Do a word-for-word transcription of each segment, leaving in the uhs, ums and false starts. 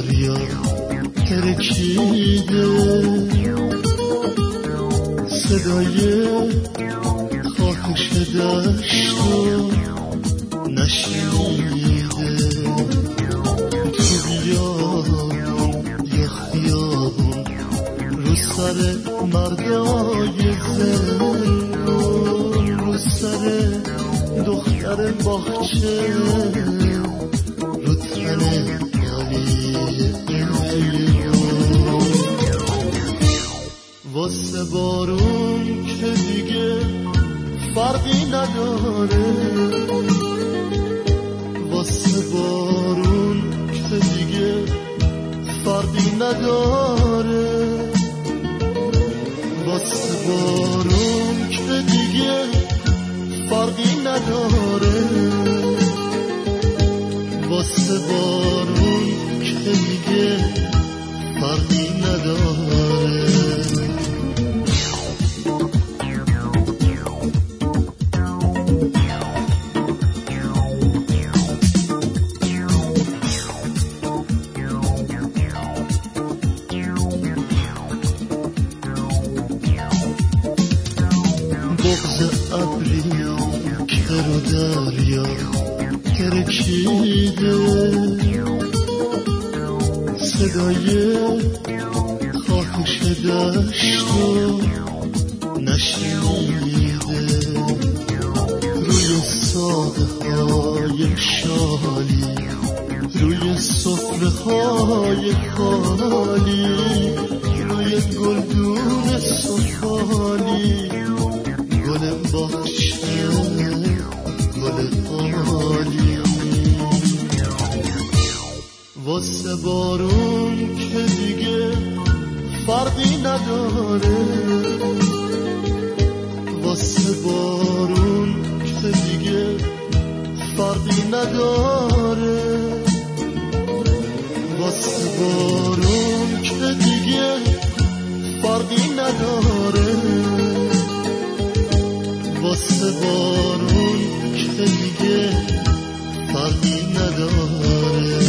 دریا ترکیده، صدای خاکش دشت رو نشنیده. تو بیابون یا خیابون رو سر مردای زندون، رو سر دختر باغچه، رو تن علی ایمون. واسه بارون که دیگه فرقی نداره، واسه بارون که دیگه فرقی نداره، واسه بارون که دیگه فرقی نداره، واسه بارون که دیگه فرقی نداره. بغض ابری که رو دریا ترکیده، صدای خاکش دشت رو نشنیده. روی ساقه های شالی، روی سفره های خالی، روی گلدون سفالی، گل باغچه گل عالی. واسه بارون که دیگه فرقی نداره، واسه بارون که دیگه فرقی نداره، واسه بارون که دیگه فرقی نداره، واسه بارون که دیگه فرقی نداره.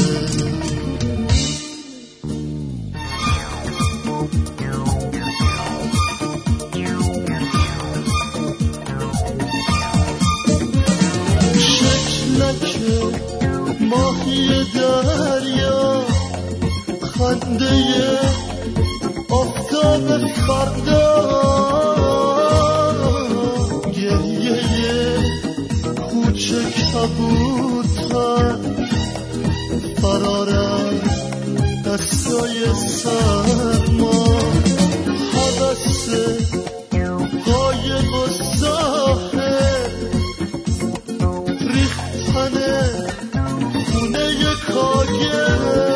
شکلک ماهی دریا، خنده آفتاب فردا، کوچه کبوتر فرارم دستای سرما، حوث قایق و ساحل، ریختن خونه کاگل،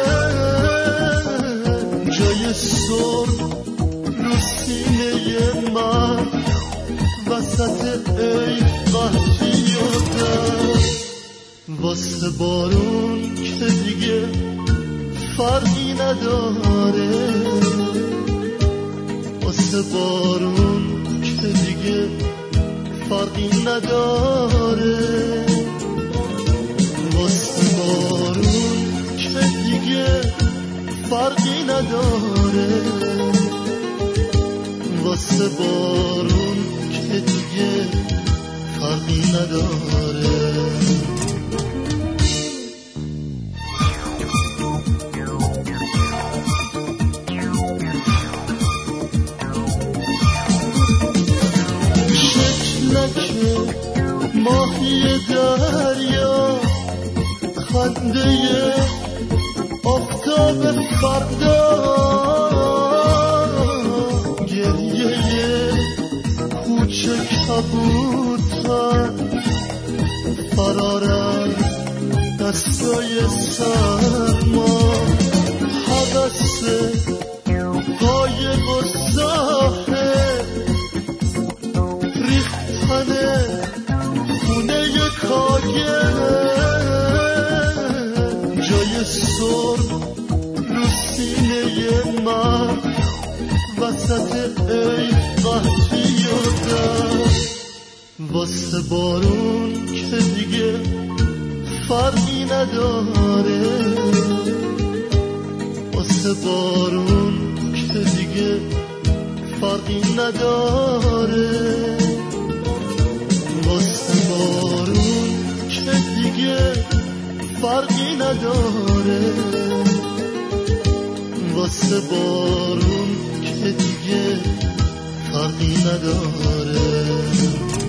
جای سر رو سینه من وسط ای قهدی. واسه بارون که دیگه فرقی نداره، واسه بارون که دیگه فرقی نداره، واسه بارون که دیگه فرقی نداره، واسه بارون که دیگه فرقی نداره. ماهی دریا، خنده آفتاب فردا، گریه کوچه کبوتر فرارم دستای سرما، حوث قایق و ساحل، ریختن خونه کاگل، جای سر رو سینه من وسط ای قهدی و دست. واسه بارون که دیگه فرقی نداره، واسه بارون که دیگه فرقی نداره، واسه بارون که دیگه فرقی نداره، واسه بارون که دیگه فرقی نداره.